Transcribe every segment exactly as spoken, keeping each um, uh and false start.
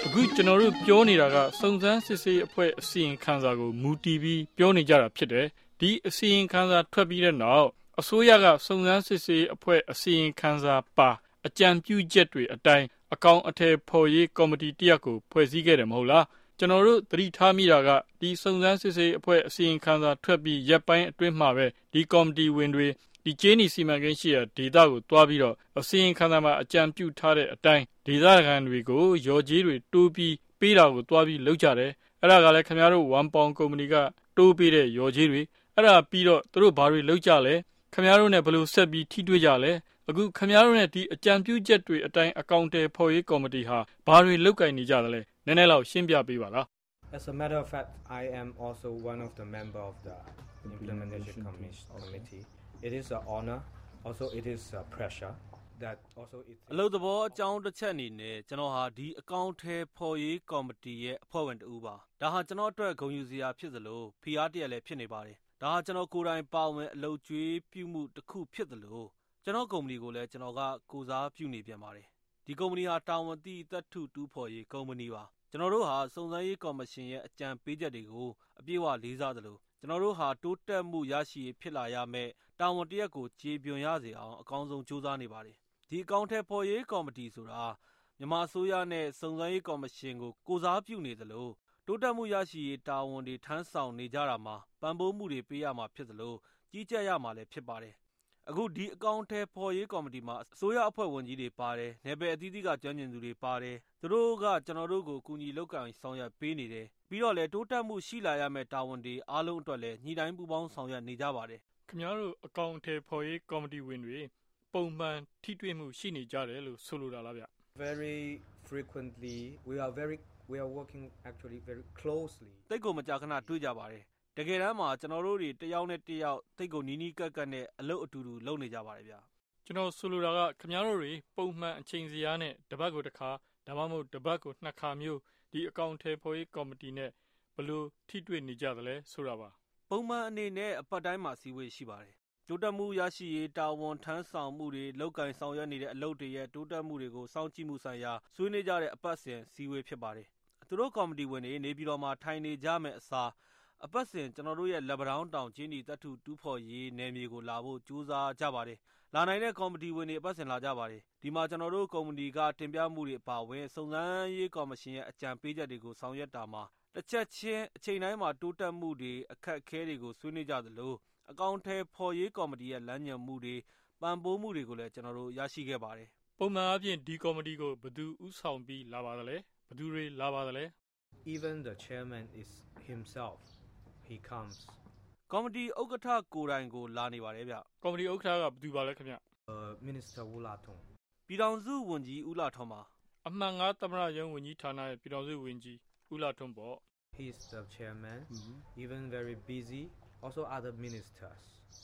အခုကျွန်တော်တို့ပြောနေတာကစုံစမ်းစစ်ဆေးအဖွဲ့အစီရင်ခံစာကိုမူတည်ပြီးပြောနေကြတာဖြစ်တယ်ဒီအစီရင်ခံစာထွက်ပြီးတဲ့နောက်အစိုးရကစုံစမ်းစစ်ဆေးအဖွဲ့အစီရင်ခံစာပါအကြံပြုချက်တွေအတိုင်းအကောင့်အထည်ဖော်ရေးကော်မတီတရက်ကိုဖွဲ့စည်းခဲ့တယ်မဟုတ်လားကျွန်တော်တို့သတိထားမိတာကဒီစုံစမ်းစစ်ဆေးအဖွဲ့အစီရင်ခံစာထွက်ပြီးရပ်ပိုင်းအတွင်းမှာပဲဒီကော်မတီဝင်တွေဒီကျင်းနီစီမံကိန်းရှိတဲ့ဒေတာကိုတွားပြီးတော့အစီရင်ခံစာမှာအကြံပြုထားတဲ့အတိုင်းဒေသခံတွေကိုရော်ကြီးတွေတိုးပြီးပေးတာကိုတွားပြီးလုပ်ကြတယ်အဲ့ဒါကလည်းခင်ဗျားတို့ဝမ်ပေါင်ကုမ္ပဏီကတိုးပေးတဲ့ရော်ကြီးတွေအဲ့ဒါပြီးတော့သူတို့ဘာတွေလုပ်ကြလဲခင်ဗျားတို့နဲ့ဘယ်လိုဆက်ပြီးထိတွေ့ကြလဲအခုခင်ဗျားတို့နဲ့ဒီအကြံပြုချက်တွေအတိုင်းအကောင့်တွေဖော်ရေးကော်မတီဟာဘာတွေလုပ်ကိုင်နေကြသလဲနည်းနည်းလောက်ရှင်းပြပေးပါလား As a matter of fact, I am also one of the member of the implementation committee. It is an honor, also it is a pressure that also it အလုပ်သဘောအကြောင်းတစ်ချက်အနေနဲ့ကျွန်တော်ဟာဒီအကောင့်ထဲဖော်ရေးကော်မတီရဲ့အဖွဲ့ဝင်တူပါဒါဟာကျွန်တော်အတွက်ဂုဏ်ယူစရာဖြစ်သလိုဖိအားတရလည်းဖြစ်နေပါတယ်ဒါဟာကျွန်တော်ကိုယ်တိုင်ပါဝင်အလုပ်ကျွေးပြုမှုတစ်ခုဖြစ်သလိုကျွန်တော်ကုမ္ပဏီကိုလည်းကျွန်တော်ကကိုစားပြုနေပြန်ပါတယ်ဒီကုမ္ပဏီဟာတာဝန်သိသက်ထုတူးဖော်ရေးကုမ္ပဏီပါကျွန်တော်တို့ဟာစုံစမ်းရေးကော်မရှင်ရဲ့အကြံပေးချက်တွေကိုအပြည့်အဝလေးစားသလိုကျွန်တော်တို့ဟာတိုးတက်မှုရရှိဖြစ်လာရမယ်တာဝန်တရက်ကိုကြေပြွန်ရစေအောင်အကောင်းဆုံးကြိုးစားနေပါတယ်ဒီအကောင့်ထဲဖော်ရေးကော်မတီဆိုတာမြန်မာအစိုးရနဲ့စုံစမ်းရေးကော်မရှင်ကိုကိုစားပြုနေသလိုတိုးတက်မှုရရှိရေးတာဝန်တွေထမ်းဆောင်နေကြတာမှာပံ့ပိုးမှုတွေပေးရမှာဖြစ်သလိုကြီးကြပ်ရမှာလည်းဖြစ်ပါတယ်အခုဒီအကောင့်ထဲဖော်ရေးကော်မတီမှာအစိုးရအဖွဲ့ဝင်ကြီးတွေပါတယ်နယ်ပယ်အသီးသီးကကျွမ်းကျင်သူတွေပါတယ်သူတို့ကကျွန်တော်တို့ကိုကူညီလုပ်ကိုင်ဆောင်ရွက်ပေးနေတယ်ပြီးတော့လည်းတိုးတက်မှုရှိလာရမယ့်တာဝန်တွေအားလုံးအတွက်လည်းညီတိုင်းပူးပေါင်းဆောင်ရွက်နေကြပါတယ်ခင်ဗျားတို့အကောင့်ထဲဖော်ရေးကော်မတီဝင်တွေပုံမှန်ထိတွေ့မှုရှိနေကြတယ်လို့ဆိုလိုတာလားဗျ Very frequently we are very we are working actually very closely တိတ်ကိုမကြာခဏတွေ့ကြပါတယ်တကယ်တမ်းမှာကျွန်တော်တို့တွေတယောက်နဲ့တယောက်တိတ်ကိုနီးနီးကပ်ကပ်နဲ့အလုပ်အတူတူလုပ်နေကြပါတယ်ဗျကျွန်တော်ဆိုလိုတာကခင်ဗျားတို့တွေပုံမှန်အချိန်စရာနဲ့တပတ်ကိုတစ်ခါဒါမှမဟုတ်တပတ်ကိုနှစ်ခါမျိုးဒီအကောင့်ထဲဖော်ရေးကော်မတီနဲ့ဘယ်လိုထိတွေ့နေကြသလဲဆိုတာပါပုံမှန်အနေနဲ့အပတ်တိုင်းမှာစီဝေးရှိပါတယ်တိုးတက်မှုရရှိရေးတာဝန်ထမ်းဆောင်မှုတွေလောက်ကင်ဆောင်ရွက်နေတဲ့အလုပ်တွေရဲ့တိုးတက်မှုတွေကိုစောင့်ကြည့်မှုဆိုင်ရာဆွေးနွေးကြတဲ့အပတ်စဉ်စီဝေးဖြစ်ပါတယ်သူတို့ကော်မတီဝင်တွေနေပြည်တော်မှာထိုင်နေကြမယ်အစားအပတ်စဉ်ကျွန်တော်တို့ရဲ့လက်ပတောင်းတောင်ချင်းဒီတပ်ထုတူးဖော်ရေးနယ်မြေကိုလာဖို့ကြိုးစားကြပါတယ်လာနိုင်တဲ့ကော်မတီဝင်တွေအပတ်စဉ်လာကြပါတယ်ဒီမှာကျွန်တော်တို့ကော်မတီကတင်ပြမှုတွေအပါအဝင်စုံစမ်းရေးကော်မရှင်ရဲ့အကြံပေးချက်တွေကိုဆောင်ရွက်တာမှာတစ်ချက်ချင်းအချိန်တိုင်းမှာတိုးတက်မှုတွေအခက်အခဲတွေကိုဆွေးနွေးကြသလိုအကောင့်ထဲဖော်ရေးကော်မတီရဲ့လမ်းညွှန်မှုတွေပံ့ပိုးမှုတွေကိုလည်းကျွန်တော်တို့ရရှိခဲ့ပါတယ်ပုံမှန်အပြင်ဒီကော်မတီကိုဘယ်သူဥဆောင်ပြီးလာပါသလဲဘယ်သူတွေလာပါသလဲ Even the chairman is himself he comes ကော်မတီဥက္ကဋ္ဌကိုယ်တိုင်ကိုလာနေပါတယ်ဗျကော်မတီဥက္ကဋ္ဌကဘယ်သူပါလဲခင်ဗျ uh, Minister Wulaton ပြည်ထောင်စုဝန်ကြီးဦးလာထွန်းပါအမှန်ငါသမရရုံးဝန်ကြီးဌာနရဲ့ပြည်ထောင်စုဝန်ကြီးဦးလာထွန်းပေါ့ He is the chairman mm-hmm. even very busy also other ministers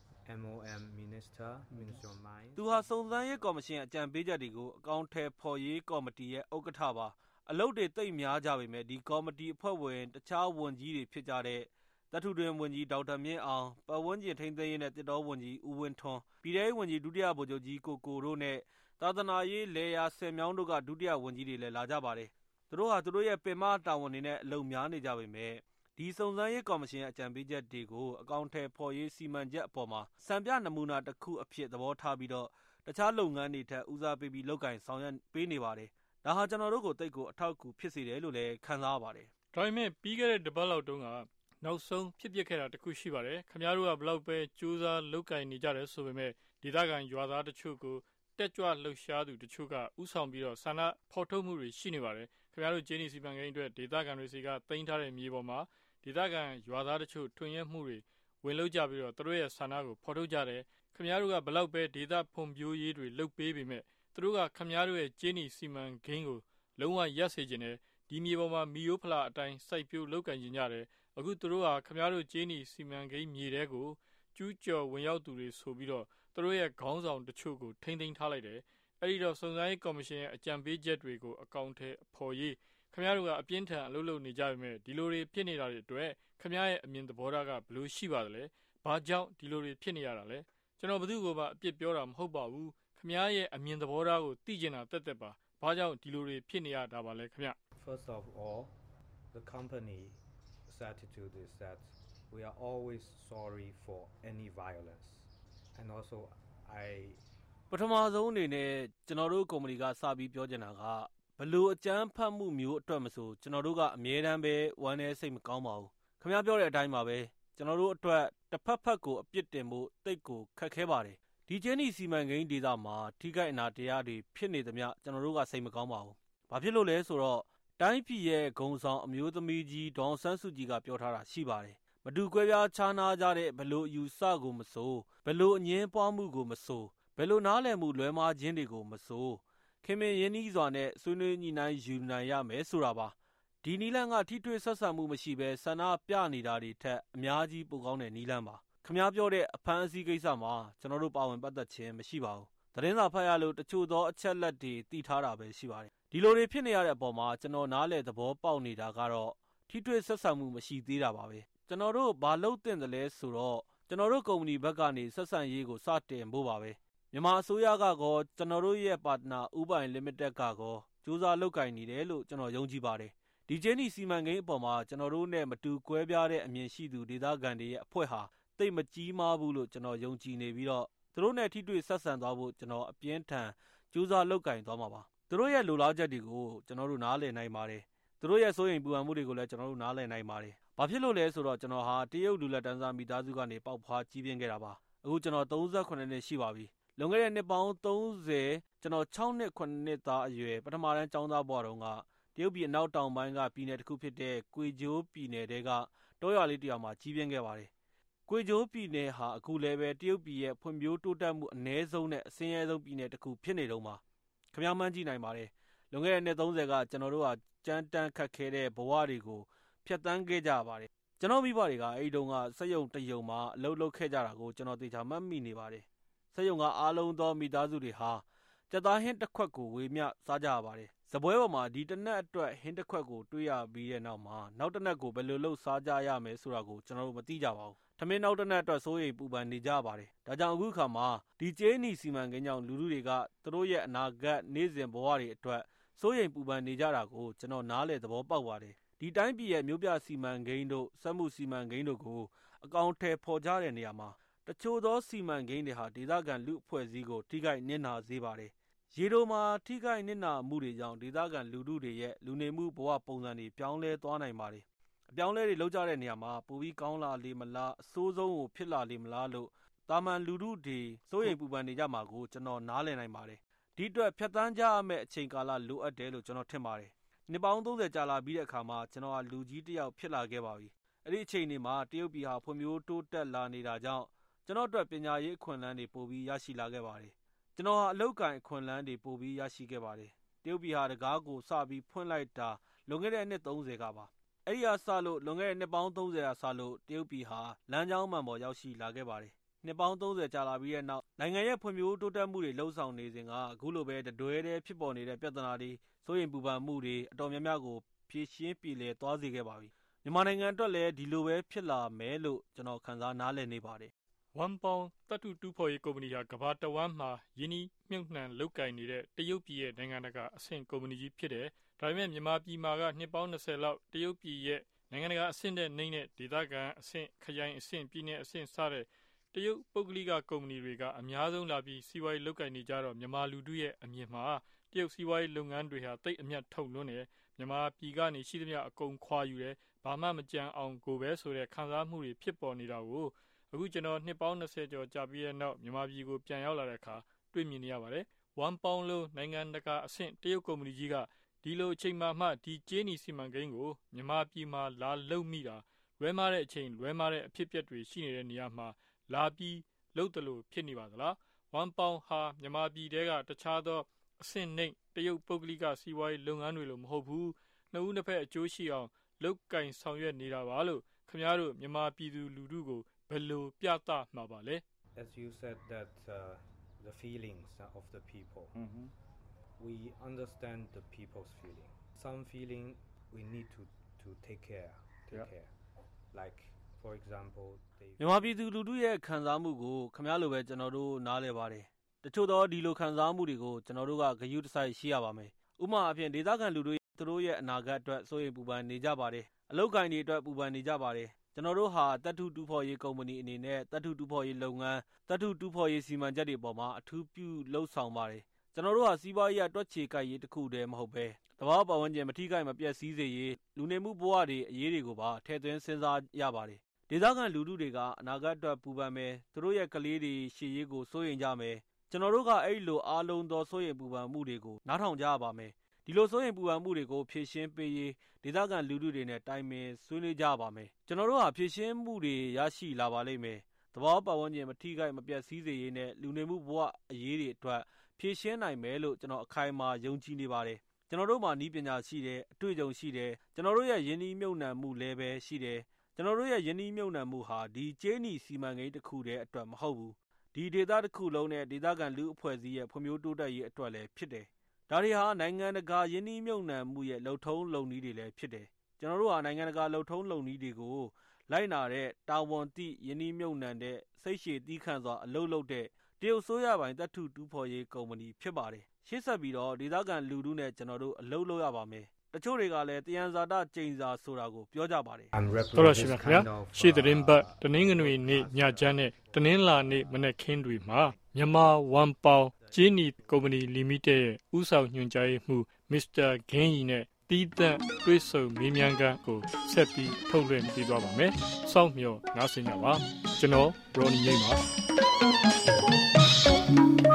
M O M minister minister of mine သူဟာစုံစမ်းရေးကော်မရှင်အကြံပေးချက်တွေကိုအကောင့်ထဲဖော်ရေးကော်မတီရဲ့ဥက္ကဋ္ဌပါအလုပ်တွေတိတ်များကြပေမဲ့ဒီကော်မတီအဖွဲ့ဝင်တခြားဝန်ကြီးတွေဖြစ်ကြတဲ့တထုတွင်ဝန်ကြီးဒေါက်တာမြင့်အောင်ပတ်ဝန်းကျင်ထိန်းသိမ်းရေးနဲ့တစ်တော်ဝန်ကြီးဦးဝင်းထွန်းပြည်ထောင်ဝန်ကြီးဒုတိယဗိုလ်ချုပ်ကြီးကိုကိုတို့နဲ့သာသနာရေးလေယာဆယ်မြောင်းတို့ကဒုတိယဝန်ကြီးတွေလည်းလာကြပါတယ်သူတို့ဟာသူတို့ရဲ့ပင်မတာဝန်တွေနဲ့အလုံများနေကြပေမဲ့ဒီစုံစမ်းရေးကော်မရှင်အကြံပေးချက်တွေကိုအကောင့်ထဲဖော်ရေးစီမံချက်အပေါ်မှာစံပြနမူနာတစ်ခုအဖြစ်သဘောထားပြီးတော့တခြားလုပ်ငန်းတွေထက်ဦးစားပေးပြီးလုပ်ကိုင်ဆောင်ရွက်ပေးနေပါတယ်ဒါဟာကျွန်တော်တို့ကိုတိတ်ကိုအထောက်အကူဖြစ်စေတယ်လို့လည်းခံစားရပါတယ်ဒါပေမဲ့ပြီးခဲ့တဲ့တပတ်လောက်တုန်းကနောက်ဆုံးဖြစ်ပျက်ခဲ့တာတခုရှိပါတယ်ခင်ဗျားတို့ကဘလောက်ပဲစူးစမ်းလုပ်ကိုင်နေကြတယ်ဆိုပေမဲ့ဒေသခံရွာသားတချို့ကိုတက်ကြွလှုပ်ရှားသူတချို့ကဥဆောင်ပြီးတော့ဆန္ဒဖော်ထုတ်မှုတွေရှိနေပါတယ်ခင်ဗျားတို့ဂျင်းနီစီပန်ကိန်းအတွက်ဒေသခံတွေစီကတင်ထားတဲ့မြေပေါ်မှာဒေသခံရွာသားတချို့ထွင်ရဲမှုတွေဝင်လုပ်ကြပြီးတော့သူတို့ရဲ့ဆန္ဒကိုဖော်ထုတ်ကြတယ်ခင်ဗျားတို့ကဘလောက်ပဲဒေသဖွံ့ဖြိုးရေးတွေလုပ်ပေးပေမဲ့သူတို့ကခင်ဗျားတို့ရဲ့ဂျင်းနီစီမန်ကိန်းကိုလုံးဝရပ်စေခြင်းနဲ့ဒီမြေပေါ်မှာမီယိုဖလာအတိုင်းစိုက်ပျိုးလုပ်ကိုင်ကြကြတယ်အခုသူတို့ဟာခင်ဗျားတို့ဂျင်းနီစီမံကိန်းမြေတဲကိုကျူးကျော်ဝင်ရောက်သူတွေဆိုပြီးတော့သူတို့ရဲ့ခေါင်းဆောင်တချို့ကိုထိမ့်သိမ်းထားလိုက်တယ်အဲ့ဒီတော့စုံစမ်းရေးကော်မရှင်ရဲ့အကြံပေးချက်တွေကိုအကောင့်ထဲအဖော်ရေးခင်ဗျားတို့ကအပြင်းထန်အလုပ်လုပ်နေကြပေမဲ့ဒီလိုတွေဖြစ်နေတာတွေအတွက်ခင်ဗျားရဲ့အမြင်သဘောထားကဘယ်လိုရှိပါသလဲဘာကြောင့်ဒီလိုတွေဖြစ်နေရတာလဲကျွန်တော်ဘယ်သူ့ကိုမှအပြစ်ပြောတာမဟုတ်ပါဘူးခင်ဗျားရဲ့အမြင်သဘောထားကိုသိကျင်တာတက်တက်ပါဘာကြောင့်ဒီလိုတွေဖြစ်နေရတာပါလဲခင်ဗျ First of all, the company's attitude is that we are always sorry for any violence. And also, I ပထမဆုံးအနေနဲ့ကျွန်တော်တို့ကုမ္ပဏီကစပြီးပြောချင်တာကဘလို့အကြမ်းဖက်မှုမျိုးအတွက်မဆိုကျွန်တော်တို့ကအမြဲတမ်းပဲဝမ်းနဲ့စိတ်မကောင်းပါဘူးခင်ဗျားပြောတဲ့အတိုင်းပါပဲကျွန်တော်တို့အတွက်တစ်ဖက်ဖက်ကိုအပြစ်တင်ဖို့တိတ်ကိုခက်ခဲပါတယ်ဒီကျင်းဒီစီမံကိန်းဒေသမှာထိခိုက်အနာတရားတွေဖြစ်နေသမျှကျွန်တော်တို့ကစိတ်မကောင်းပါဘူးဘာဖြစ်လို့လဲဆိုတော့တိုင်းပြည်ရဲ့ဂုံဆောင်အမျိုးသမီးကြီးဒေါန်ဆန်းစုကြည်ကပြောထားတာရှိပါတယ်မတူကွဲပြားခြားနားကြတဲ့ဘလို့ယူဆကိုမဆိုဘလို့အငင်းပွားမှုကိုမဆိုဘလို့နားလည်မှုလွဲမှားခြင်းတွေကိုမဆိုခင်မင်းရင်းနှီးစွာနဲ့ဆွေးနွေးညှိနှိုင်းယူနိုင်ရမယ်ဆိုတာပါဒီနီလန်ကထိတွေ့ဆက်ဆံမှုမရှိဘဲဆန္ဒပြနေတာတွေထက်အများကြီးပိုကောင်းတဲ့နီလန်ပါခင်ဗျားပြောတဲ့အဖမ်းအဆီးကိစ္စမှာကျွန်တော်တို့ပါဝင်ပတ်သက်ခြင်းမရှိပါဘူးသတင်းစာဖတ်ရလို့တချို့သောအချက်လက်တွေသိထားတာပဲရှိပါတယ်ဒီလိုတွေဖြစ်နေရတဲ့အပေါ်မှာကျွန်တော်နားလည်သဘောပေါက်နေတာကတော့ထိတွေ့ဆက်ဆံမှုမရှိသေးတာပါပဲကျွန်တော်တို့ဘာလုပ်တင်တယ်လဲဆိုတော့ကျွန်တော်တို့ကုမ္ပဏီဘက်ကနေဆက်ဆံရေးကိုစတင်ဖို့ပါပဲမြန်မာအစိုးရကကောကျွန်တော်တို့ရဲ့ပါတနာဥပိုင် limited ကကောစူးစမ်းလုပ်ကိုင်နေတယ်လို့ကျွန်တော်ယုံကြည်ပါတယ်ဒီကျင်းဒီစီမံကိန်းအပေါ်မှာကျွန်တော်တို့နဲ့မတူကွဲပြားတဲ့အမြင်ရှိသူဒေသခံတွေရဲ့အဖွဲ့ဟာတိတ်မကြီးမားဘူးလို့ကျွန်တော်ယုံကြည်နေပြီးတော့သူတို့နဲ့ထိတွေ့ဆက်ဆံသွားဖို့ကျွန်တော်အပြင်းထန်စူးစမ်းလုပ်ကိုင်သွားမှာပါသူတို့ရဲ့လိုလားချက်တွေကိုကျွန်တော်တို့နားလည်နိုင်ပါတယ်သူတို့ရဲ့စိုးရိမ်ပူပန်မှုတွေကိုလည်းကျွန်တော်တို့နားလည်နိုင်ပါတယ်ဘာဖြစ်လို့လဲဆိုတော့ကျွန်တော်ဟာတရုတ်လူလက်တန်းစားမိသားစုကနေပေါက်ဖွားကြီးပြင်းခဲ့တာပါအခုကျွန်တော်သုံးสิบเจ็ดနှစ်ရှိပါပြီလွန်ခဲ့တဲ့နှစ်ပေါင်းသုံးဆယ်ကျွန်တော်၆နှစ်ခုနှစ်သားအရွယ်ပထမတန်းကျောင်းသားဘဝတုန်းကတရုတ်ပြည်အနောက်တောင်ပိုင်းကပြည်နယ်တစ်ခုဖြစ်တဲ့ကွေကျိုးပြည်နယ်တဲကတောရွာလေးတစ်ရွာမှာကြီးပြင်းခဲ့ပါတယ်ကွေကျိုးပြည်နယ်ဟာအခုလည်းပဲတရုတ်ပြည်ရဲ့ဖွံ့ဖြိုးတိုးတက်မှုအနည်းဆုံးနဲ့အဆင်းရဲဆုံးပြည်နယ်တစ်ခုဖြစ်နေတော့မှာခင်ဗျားမှန်းကြည့်နိုင်ပါတယ်လွန်ခဲ့တဲ့နှစ်သုံးဆယ်ကကျွန်တော်တို့ဟာကြမ်းတမ်းခက်ခဲတဲ့ဘဝတွေကိုဖြတ်သန်းခဲ့ကြပါတယ်ကျွန်တော်မိဘတွေကအဲ့ဒီတုန်းကစက်ရုံတရုံမှာအလုပ်လုပ်ခဲ့ကြတာကိုကျွန်တော်သေချာမှတ်မိနေပါတယ်စက်ရုံကအားလုံးသောမိသားစုတွေဟာကြက်သားဟင်းတစ်ခွက်ကိုဝေမျှစားကြရပါတယ်။စပွဲပေါ်မှာဒီတစ်နက်အတွက်ဟင်းတစ်ခွက်ကိုတွေးရပြီးတဲ့နောက်မှာနောက်တစ်နက်ကိုဘယ်လိုလုပ်စားကြရမယ်ဆိုတာကိုကျွန်တော်တို့မသိကြပါဘူး။ထမင်းနောက်တစ်နက်အတွက်စိုးရိမ်ပူပန်နေကြပါတယ်။ဒါကြောင့်အခုခါမှာဒီကျင်းနီစီမံကိန်းကြောင့်လူလူတွေကသူတို့ရဲ့အနာဂတ်နေ့စဉ်ဘဝတွေအတွက်စိုးရိမ်ပူပန်နေကြတာကိုကျွန်တော်နားလည်သဘောပေါက်ပါတယ်။ဒီတိုင်းပြည်ရဲ့မြို့ပြစီမံကိန်းတို့စက်မှုစီမံကိန်းတို့ကိုအကောင့်ထဲပေါ်ကြတဲ့နေရာမှာတချို့သောစီမံကိန်းတွေဟာဒေသခံလူအဖွဲ့အစည်းကိုထိခိုက်နစ်နာစေပါတယ်။ရေတိုမှာထိခိုက်နစ်နာမှုတွေကြောင့်ဒေသခံလူထုတွေရဲ့လူနေမှုဘဝပုံစံတွေပြောင်းလဲသွားနိုင်ပါတယ်။အပြောင်းလဲတွေလုပ်ကြတဲ့နေရာမှာပိုပြီးကောင်းလာလေမလားအဆိုးဆုံးကိုဖြစ်လာလေမလားလို့တာမန်လူထုတွေစိုးရိမ်ပူပန်နေကြမှာကိုကျွန်တော်နားလည်နိုင်ပါတယ်။ဒီအတွက်ဖြတ်သန်းကြရမယ့်အချိန်ကာလလိုအပ်တယ်လို့ကျွန်တော်ထင်ပါတယ်။နှစ်ပေါင်းသုံးဆယ်ကြာလာပြီးတဲ့အခါမှာကျွန်တော်ဟာလူကြီးတစ်ယောက်ဖြစ်လာခဲ့ပါပြီ။အဲ့ဒီအချိန်တွေမှာတရုတ်ပြည်ဟာဖွံ့ဖြိုးတိုးတက်လာနေတာကြောင့်ကျွန်တော်အတွက်ပညာရေးအခွင့်အလမ်းတွေပိုပြီးရရှိလာခဲ့ပါတယ်။ကျွန်တော်ဟာအလုပ်ကိုင်အခွင့်အလမ်းတွေပိုပြီးရရှိခဲ့ပါတယ်။တရုတ်ပြည်ဟာတကားကိုစပြီးဖွင့်လိုက်တာလွန်ခဲ့တဲ့နှစ်သုံးဆယ်ကပါ။အဲ့ဒီအစလို့လွန်ခဲ့တဲ့နှစ်ပေါင်းသုံးဆယ်ကစလို့တရုတ်ပြည်ဟာလမ်းကြောင်းမှန်ပေါ်ရောက်ရှိလာခဲ့ပါတယ်။နှစ်ပေါင်းသုံးဆယ်ကြာလာပြီးတဲ့နောက်နိုင်ငံရဲ့ဖွံ့ဖြိုးတိုးတက်မှုတွေလှုပ်ဆောင်နေစဉ်ကအခုလိုပဲတတွဲတဲ့ဖြစ်ပေါ်နေတဲ့ပြဿနာတွေစိုးရိမ်ပူပန်မှုတွေအတော်များများကိုဖြေရှင်းပြည်လည်သွားစေခဲ့ပါပြီ။မြန်မာနိုင်ငံအတွက်လည်းဒီလိုပဲဖြစ်လာမယ်လို့ကျွန်တော်ခံစားနားလည်နေပါတယ်ဝမ်ပေါင်တတ်တူတူဖော်ရေးကုမ္ပဏီဟာကမ္ဘာတဝန်းမှာယင်းနှမြုပ်နှံလုပ်ကိုင်နေတဲ့တရုတ်ပြည်ရဲ့နိုင်ငံတကာအဆင့်ကုမ္ပဏီကြီးဖြစ်တယ်။ဒါပေမဲ့မြန်မာပြည်မှာကနှစ်ပေါင်းနှစ်ဆယ်လောက်တရုတ်ပြည်ရဲ့နိုင်ငံတကာအဆင့်တဲ့နှိမ့်တဲ့ဒေသခံအဆင့်ခရိုင်အဆင့်ပြည်နယ်အဆင့်စတဲ့တရုတ်ပုဂ္ဂလိကကုမ္ပဏီတွေကအများဆုံးလာပြီးစီးပွားရေးလုပ်ကိုင်နေကြတော့မြန်မာလူထုရဲ့အမြင်မှာတရုတ်စီးပွားရေးလုပ်ငန်းတွေဟာတိတ်အမြတ်ထုတ်လွန်းတယ်။မြန်မာပြည်ကနေရှိသမျှအကုန်ခွာယူတယ်။ဘာမှမကြံအောင်ကိုပဲဆိုတဲ့ခံစားမှုတွေဖြစ်ပေါ်နေတာကိုအခုကျွန်တော်နှစ်ပေါင်းနှစ်ဆယ်ကျော်ကြာပြီးတဲ့နောက်မြန်မာပြည်ကိုပြန်ရောက်လာတဲ့အခါတွေ့မြင်နေရပါတယ်။ဝမ်ပေါင်လိုနိုင်ငံတကာအဆင့်တရုတ်ကုမ္ပဏီကြီးကဒီလိုအချိန်မှမှဒီကျေးနီစီမံကိန်းကိုမြန်မာပြည်မှာလာလုပ်မိတာလွဲမားတဲ့အချိန်လွဲမားတဲ့အဖြစ်အပျက်တွေရှိနေတဲ့နေရာမှာလာပြီးလုပ်တယ်လို့ဖြစ်နေပါသလား။ဝမ်ပေါင်ဟာမြန်မာပြည်တဲကတခြားသောအဆင့်နှိမ့်တရုတ်ပုဂ္ဂလိကစီးပွားရေးလုပ်ငန်းတွေလို့မဟုတ်ဘူး။နှစ်ဦးနှစ်ဖက်အကျိုးရှိအောင်လုပ်ကင်ဆောင်ရွက်နေတာပါလို့ခင်ဗျားတို့မြန်မာပြည်သူလူထုကိုဘယ်လိုပြသမှာပါလဲ As you said that uh, the feelings of the people mm-hmm. we understand the people's feeling some feeling we need to to take care take yeah. care like for example they မြန်မာပြည်သူလူထုရဲ့ခံစားမှုကိုခင်ဗျားလိုပဲကျွန်တော်တို့နားလည်ပါတယ်တချို့သောဒီလိုခံစားမှုတွေကိုကျွန်တော်တို့ကဂရုတစိုက်ရှိရပါမယ်ဥပမာအဖြစ်ဒေသခံလူတို့သူတို့ရဲ့အနာဂတ်အတွက်စိုးရိမ်ပူပန်နေကြပါတယ်အလုပ်ကိုင်တွေအတွက်ပူပန်နေကြပါတယ်ကျွန်တော်တို့ဟာတပ်ထုတူဖော်ရေးကုမ္ပဏီအနေနဲ့တပ်ထုတူဖော်ရေးလုပ်ငန်းတပ်ထုတူဖော်ရေးစီမံချက်တွေပေါ်မှာအထူးပြုလှုပ်ဆောင်ပါတယ်ကျွန်တော်တို့ဟာစီးပွားရေးအတွက်ခြေကိုက်ရေးတစ်ခုတည်းမဟုတ်ပဲတဘာပတ်ဝန်းကျင်မထိခိုက်မပျက်စီးစေရေးလူနေမှုဘဝတွေအရေးတွေကိုပါထည့်သွင်းစဉ်းစားရပါတယ်ဒေသခံလူထုတွေကအနာဂတ်အတွက်ပူပန်မယ်သူတို့ရဲ့ကလေးတွေရှေ့ရေးကိုစိုးရိမ်ကြမယ်ကျွန်တော်တို့ကအဲ့လိုအားလုံးသောစိုးရိမ်ပူပန်မှုတွေကိုနားထောင်ကြရပါမယ်ဒီလိုစိုးရိမ်ပူပန်မှုတွေကိုဖြည့်ရှင်းပေးရေးဒေသခံလူထုတွေနဲ့တိုင်ပင်ဆွေးနွေးကြပါမယ်ကျွန်တော်တို့ဟာဖြည့်ရှင်းမှုတွေရရှိလာပါလိမ့်မယ်တဘာပတ်ဝန်းကျင်မထိခိုက်မပျက်စီးစေရေးနဲ့လူနေမှုဘဝအရေးတွေအတွက်ဖြည့်ရှင်းနိုင်မယ်လို့ကျွန်တော်အခိုင်အမာယုံကြည်နေပါတယ်ကျွန်တော်တို့မှာနည်းပညာရှိတယ်အတွေ့အကြုံရှိတယ်ကျွန်တော်တို့ရဲ့ယင်းနှီးမြုပ်နှံမှုလည်းပဲရှိတယ်ကျွန်တော်တို့ရဲ့ယင်းနှီးမြုပ်နှံမှုဟာဒီကျေးနီစီမံကိန်းတစ်ခုတည်းအတွက်မဟုတ်ဘူးဒီဒေသတစ်ခုလုံးနဲ့ဒေသခံလူအဖွဲ့အစည်းရဲ့ဖွံ့ဖြိုးတိုးတက်ရေးအတွက်လည်းဖြစ်တယ်ဒါတွေဟာနိုင်ငံတကာယင်းနှီးမြုပ်နှံမှုရဲ့လှုပ်ထုံးလုပ်နည်းတွေလည်းဖြစ်တယ်ကျွန်တော်တို့ဟာနိုင်ငံတကာလှုပ်ထုံးလုပ်နည်းတွေကိုလိုက်နာတဲ့တာဝန်သိယင်းနှီးမြုပ်နှံတဲ့စိတ်ရှည်သီးခံစွာအလုပ်လုပ်တဲ့တရုတ်ဆိုးရပိုင်းတပ်ထုတူဖော်ရေးကုမ္ပဏီဖြစ်ပါတယ်ရှေ့ဆက်ပြီးတော့ဒေသခံလူထုနဲ့ကျွန်တော်တို့အလုပ်လုပ်ရပါမယ်တချို့တွေကလည်းတယံဇာတကျိန်စာဆိုတာကိုပြောကြပါတယ်တော်တော်ရှိပါခင်ဗျာရှေ့သတင်းပတ်တနင်္ဂနွေနေ့ညချမ်းနဲ့တနင်္လာနေ့မနက်ခင်းတွေမှာမြန်မာဝန်ပေါင်ဂျင်းနီကုမ္ပဏီလီမိတက်ရဲ့ဦးဆောင်ညွှန်ကြားရေးမှူးမစ္စတာဂင်းရီနဲ့တီးသန့်တွဲဆုံမေးမြန်းခန်းကိုဆက်ပြီးထုတ်လွှင့်ပေးသွားပါမယ်။စောင့်မျှော်နားဆင်ကြပါ။ကျွန်တော်ရော်နီငိမ့်ပါ